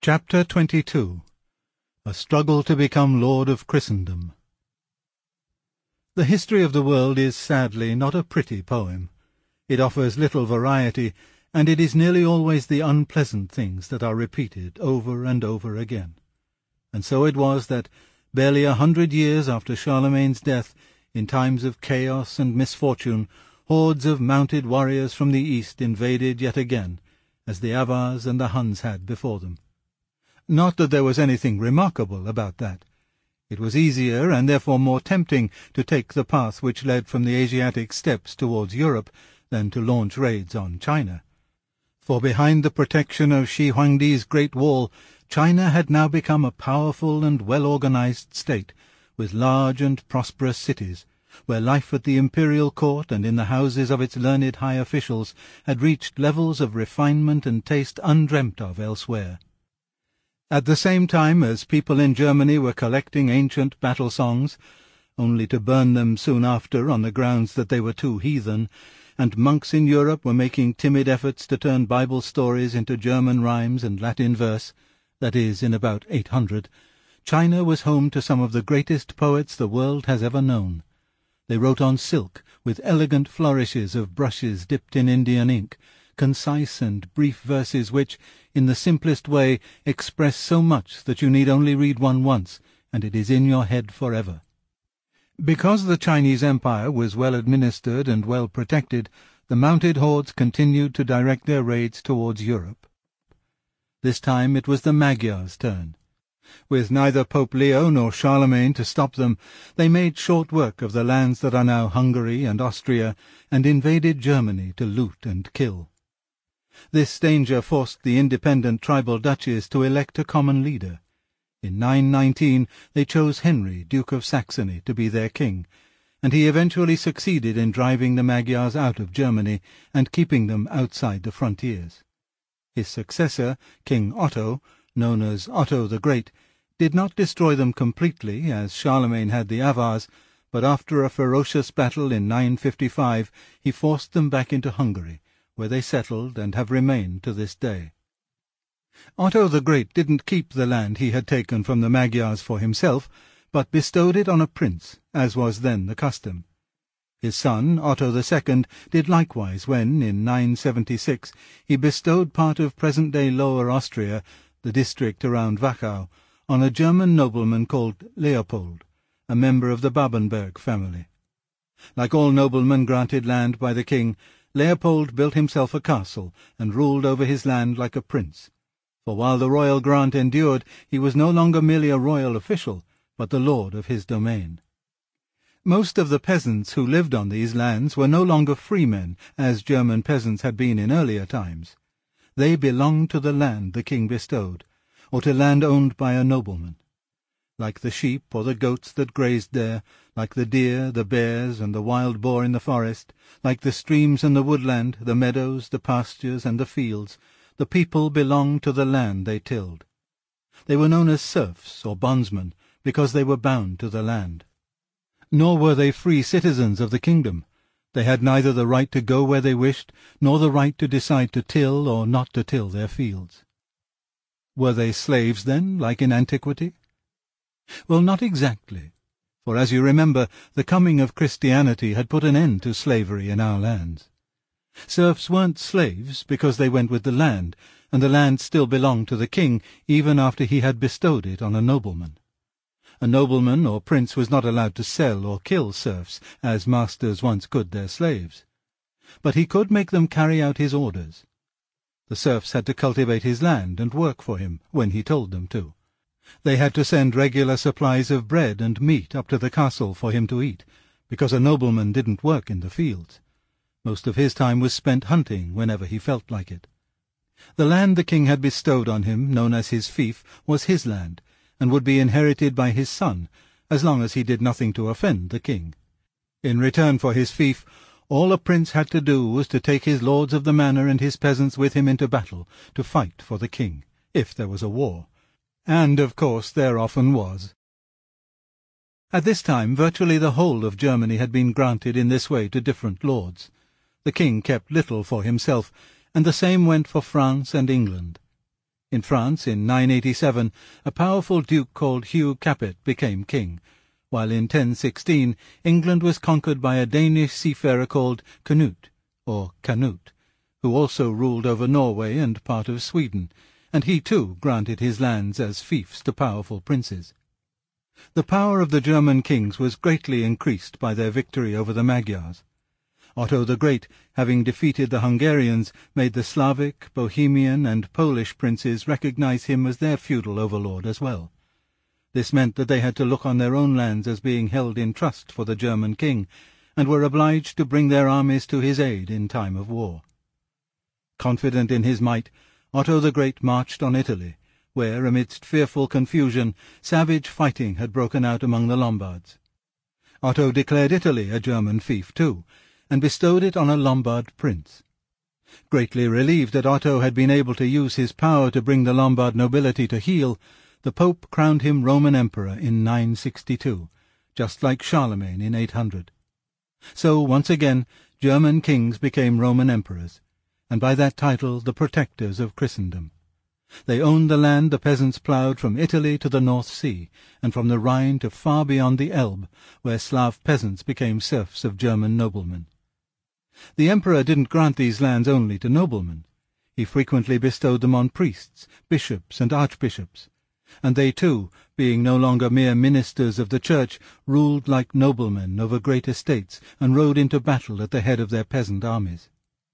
Chapter 22. A Struggle to Become Lord of Christendom. The history of the world is sadly not a pretty poem. It offers little variety, and it is nearly always the unpleasant things that are repeated over and over again. And so it was that, barely 100 years after Charlemagne's death, in times of chaos and misfortune, hordes of mounted warriors from the east invaded yet again, as the Avars and the Huns had before them. Not that there was anything remarkable about that. It was easier and therefore more tempting to take the path which led from the Asiatic steppes towards Europe than to launch raids on China. For behind the protection of Shi Huangdi's Great Wall, China had now become a powerful and well-organized state, with large and prosperous cities, where life at the imperial court and in the houses of its learned high officials had reached levels of refinement and taste undreamt of elsewhere. At the same time as people in Germany were collecting ancient battle songs, only to burn them soon after on the grounds that they were too heathen, and monks in Europe were making timid efforts to turn Bible stories into German rhymes and Latin verse, that is, in about 800, China was home to some of the greatest poets the world has ever known. They wrote on silk, with elegant flourishes of brushes dipped in Indian ink, concise and brief verses which, in the simplest way, express so much that you need only read one once, and it is in your head forever. Because the Chinese Empire was well administered and well protected, the mounted hordes continued to direct their raids towards Europe. This time it was the Magyars' turn. With neither Pope Leo nor Charlemagne to stop them, they made short work of the lands that are now Hungary and Austria, and invaded Germany to loot and kill. This danger forced the independent tribal duchies to elect a common leader. In 919 they chose Henry, Duke of Saxony, to be their king, and he eventually succeeded in driving the Magyars out of Germany and keeping them outside the frontiers. His successor, King Otto, known as Otto the Great, did not destroy them completely, as Charlemagne had the Avars, but after a ferocious battle in 955 he forced them back into Hungary, where they settled and have remained to this day. Otto the Great didn't keep the land he had taken from the Magyars for himself, but bestowed it on a prince, as was then the custom. His son, Otto II, did likewise when, in 976, he bestowed part of present-day Lower Austria, the district around Wachau, on a German nobleman called Leopold, a member of the Babenberg family. Like all noblemen granted land by the king, Leopold built himself a castle and ruled over his land like a prince. For while the royal grant endured, he was no longer merely a royal official, but the lord of his domain. Most of the peasants who lived on these lands were no longer freemen, as German peasants had been in earlier times. They belonged to the land the king bestowed, or to land owned by a nobleman. Like the sheep or the goats that grazed there, like the deer, the bears, and the wild boar in the forest, like the streams and the woodland, the meadows, the pastures, and the fields, the people belonged to the land they tilled. They were known as serfs or bondsmen, because they were bound to the land. Nor were they free citizens of the kingdom. They had neither the right to go where they wished, nor the right to decide to till or not to till their fields. Were they slaves, then, like in antiquity? Well, not exactly, for as you remember, the coming of Christianity had put an end to slavery in our lands. Serfs weren't slaves because they went with the land, and the land still belonged to the king even after he had bestowed it on a nobleman. A nobleman or prince was not allowed to sell or kill serfs, as masters once could their slaves. But he could make them carry out his orders. The serfs had to cultivate his land and work for him when he told them to. They had to send regular supplies of bread and meat up to the castle for him to eat, because a nobleman didn't work in the fields. Most of his time was spent hunting whenever he felt like it. The land the king had bestowed on him, known as his fief, was his land, and would be inherited by his son, as long as he did nothing to offend the king. In return for his fief, all a prince had to do was to take his lords of the manor and his peasants with him into battle, to fight for the king, if there was a war. And, of course, there often was. At this time, virtually the whole of Germany had been granted in this way to different lords. The king kept little for himself, and the same went for France and England. In France, in 987, a powerful duke called Hugh Capet became king, while in 1016 England was conquered by a Danish seafarer called Canute, or Canute, who also ruled over Norway and part of Sweden, and he too granted his lands as fiefs to powerful princes. The power of the German kings was greatly increased by their victory over the Magyars. Otto the Great, having defeated the Hungarians, made the Slavic, Bohemian, and Polish princes recognize him as their feudal overlord as well. This meant that they had to look on their own lands as being held in trust for the German king, and were obliged to bring their armies to his aid in time of war. Confident in his might, Otto the Great marched on Italy, where, amidst fearful confusion, savage fighting had broken out among the Lombards. Otto declared Italy a German fief too, and bestowed it on a Lombard prince. Greatly relieved that Otto had been able to use his power to bring the Lombard nobility to heel, the Pope crowned him Roman Emperor in 962, just like Charlemagne in 800. So, once again, German kings became Roman emperors, and by that title the protectors of Christendom. They owned the land the peasants ploughed from Italy to the North Sea, and from the Rhine to far beyond the Elbe, where Slav peasants became serfs of German noblemen. The emperor didn't grant these lands only to noblemen. He frequently bestowed them on priests, bishops, and archbishops, and they too, being no longer mere ministers of the church, ruled like noblemen over great estates, and rode into battle at the head of their peasant armies.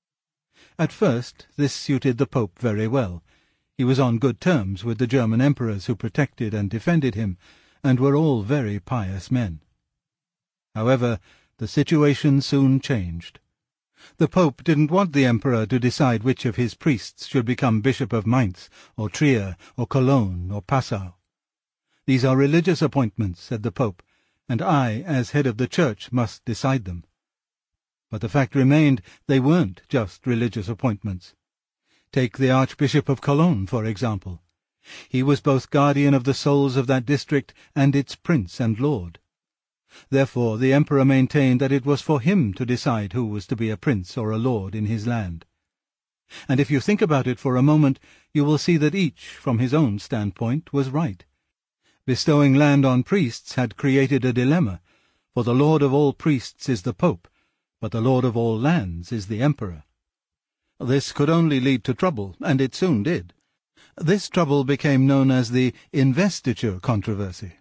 At first this suited the Pope very well. He was on good terms with the German emperors who protected and defended him, and were all very pious men. However, the situation soon changed. The Pope didn't want the emperor to decide which of his priests should become Bishop of Mainz, or Trier, or Cologne, or Passau. "These are religious appointments," said the Pope, "and I, as head of the Church, must decide them." But the fact remained they weren't just religious appointments. Take the Archbishop of Cologne, for example. He was both guardian of the souls of that district and its prince and lord. Therefore the emperor maintained that it was for him to decide who was to be a prince or a lord in his land. And if you think about it for a moment, you will see that each, from his own standpoint, was right. Bestowing land on priests had created a dilemma, for the lord of all priests is the Pope, but the lord of all lands is the emperor. This could only lead to trouble, and it soon did. This trouble became known as the investiture controversy.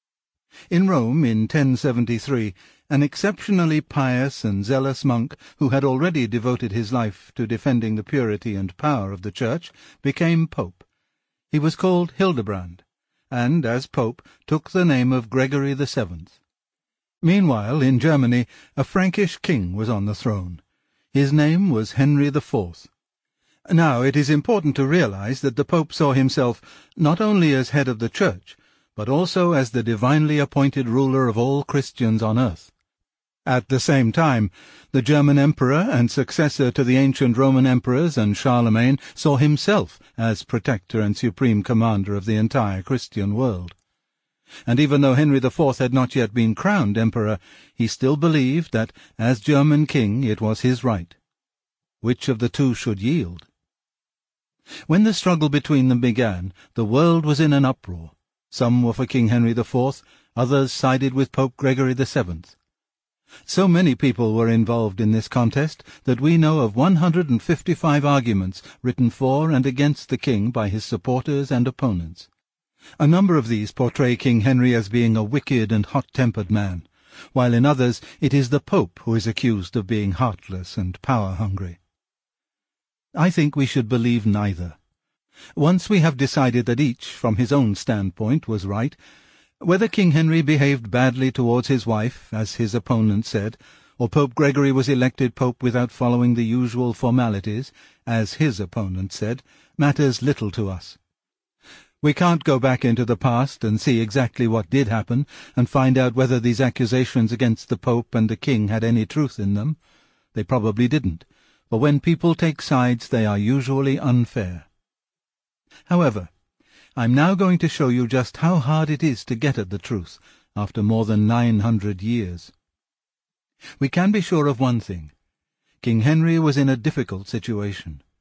In Rome, in 1073, an exceptionally pious and zealous monk, who had already devoted his life to defending the purity and power of the Church, became Pope. He was called Hildebrand, and, as Pope, took the name of Gregory VII. Meanwhile, in Germany, a Frankish king was on the throne. His name was Henry IV. Now, it is important to realize that the Pope saw himself not only as head of the Church, but also as the divinely appointed ruler of all Christians on earth. At the same time, the German emperor and successor to the ancient Roman emperors and Charlemagne saw himself as protector and supreme commander of the entire Christian world. And even though Henry IV had not yet been crowned emperor, he still believed that, as German king, it was his right. Which of the two should yield? When the struggle between them began, the world was in an uproar. Some were for King Henry IV, others sided with Pope Gregory VII. So many people were involved in this contest that we know of 155 arguments written for and against the king by his supporters and opponents. A number of these portray King Henry as being a wicked and hot-tempered man, while in others it is the Pope who is accused of being heartless and power-hungry. I think we should believe neither. Once we have decided that each, from his own standpoint, was right, whether King Henry behaved badly towards his wife, as his opponent said, or Pope Gregory was elected Pope without following the usual formalities, as his opponent said, matters little to us. We can't go back into the past and see exactly what did happen, and find out whether these accusations against the Pope and the King had any truth in them. They probably didn't, for when people take sides they are usually unfair. However, I'm now going to show you just how hard it is to get at the truth after more than 900 years. We can be sure of one thing. King Henry was in a difficult situation.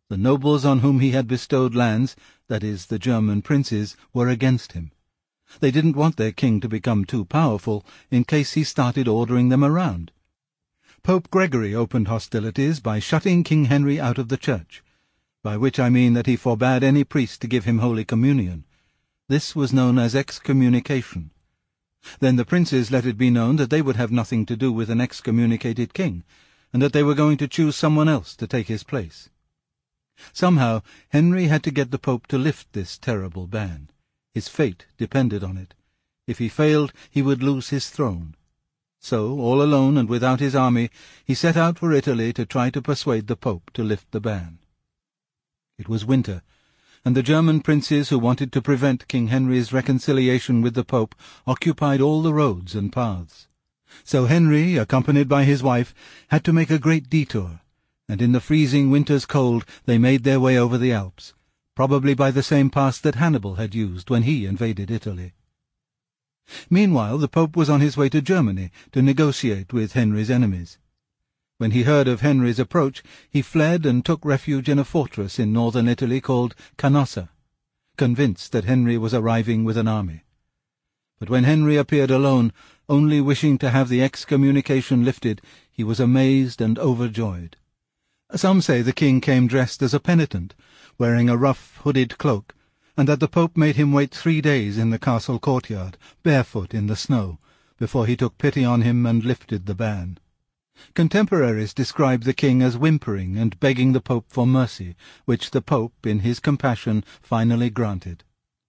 The nobles on whom he had bestowed lands, that is, the German princes, were against him. They didn't want their king to become too powerful in case he started ordering them around. Pope Gregory opened hostilities by shutting King Henry out of the church, by which I mean that he forbade any priest to give him Holy Communion. This was known as excommunication. Then the princes let it be known that they would have nothing to do with an excommunicated king, and that they were going to choose someone else to take his place. Somehow Henry had to get the Pope to lift this terrible ban. His fate depended on it. If he failed, he would lose his throne. So, all alone and without his army, he set out for Italy to try to persuade the Pope to lift the ban. It was winter, and the German princes who wanted to prevent King Henry's reconciliation with the Pope occupied all the roads and paths. So Henry, accompanied by his wife, had to make a great detour, and in the freezing winter's cold they made their way over the Alps, probably by the same pass that Hannibal had used when he invaded Italy. Meanwhile the Pope was on his way to Germany to negotiate with Henry's enemies. When he heard of Henry's approach, he fled and took refuge in a fortress in northern Italy called Canossa, convinced that Henry was arriving with an army. But when Henry appeared alone, only wishing to have the excommunication lifted, he was amazed and overjoyed. Some say the king came dressed as a penitent, wearing a rough hooded cloak, and that the Pope made him wait 3 days in the castle courtyard, barefoot in the snow, before he took pity on him and lifted the ban. Contemporaries describe the king as whimpering and begging the Pope for mercy, which the Pope, in his compassion, finally granted.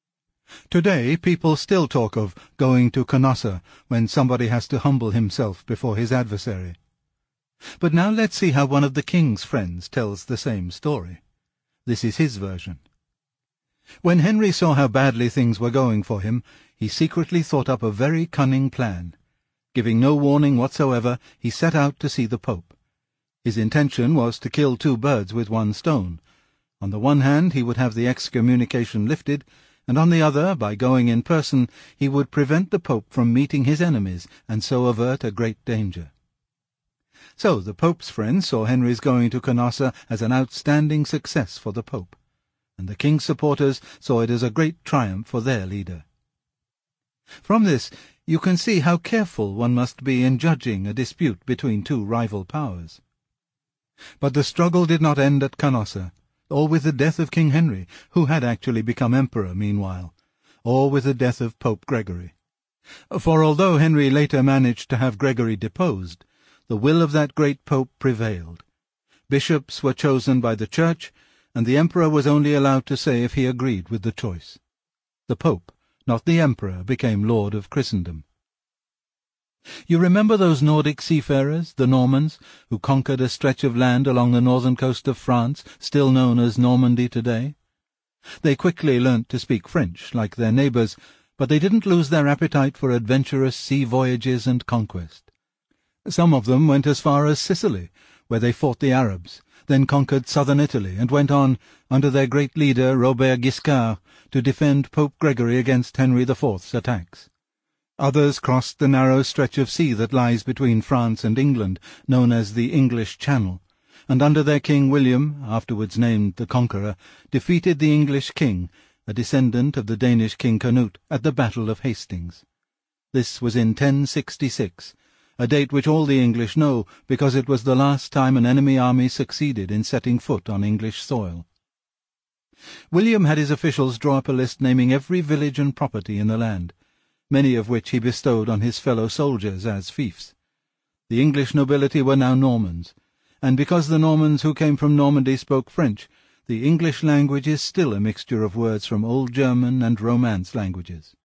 Today people still talk of going to Canossa when somebody has to humble himself before his adversary. But now let's see how one of the king's friends tells the same story. This is his version. When Henry saw how badly things were going for him, he secretly thought up a very cunning plan. Giving no warning whatsoever, he set out to see the Pope. His intention was to kill 2 birds with 1 stone. On the one hand, he would have the excommunication lifted, and on the other, by going in person, he would prevent the Pope from meeting his enemies, and so avert a great danger. So the Pope's friends saw Henry's going to Canossa as an outstanding success for the Pope, and the king's supporters saw it as a great triumph for their leader. From this, you can see how careful one must be in judging a dispute between 2 rival powers. But the struggle did not end at Canossa, or with the death of King Henry, who had actually become emperor meanwhile, or with the death of Pope Gregory. For although Henry later managed to have Gregory deposed, the will of that great Pope prevailed. Bishops were chosen by the Church, and the Emperor was only allowed to say if he agreed with the choice. The Pope, not the Emperor, became Lord of Christendom. You remember those Nordic seafarers, the Normans, who conquered a stretch of land along the northern coast of France, still known as Normandy today? They quickly learnt to speak French, like their neighbours, but they didn't lose their appetite for adventurous sea voyages and conquest. Some of them went as far as Sicily, where they fought the Arabs, then conquered southern Italy, and went on, under their great leader Robert Guiscard, to defend Pope Gregory against Henry IV's attacks. Others crossed the narrow stretch of sea that lies between France and England, known as the English Channel, and under their King William, afterwards named the Conqueror, defeated the English king, a descendant of the Danish King Canute, at the Battle of Hastings. This was in 1066, a date which all the English know because it was the last time an enemy army succeeded in setting foot on English soil. William had his officials draw up a list naming every village and property in the land, many of which he bestowed on his fellow soldiers as fiefs. The English nobility were now Normans, and because the Normans who came from Normandy spoke French, the English language is still a mixture of words from Old German and Romance languages.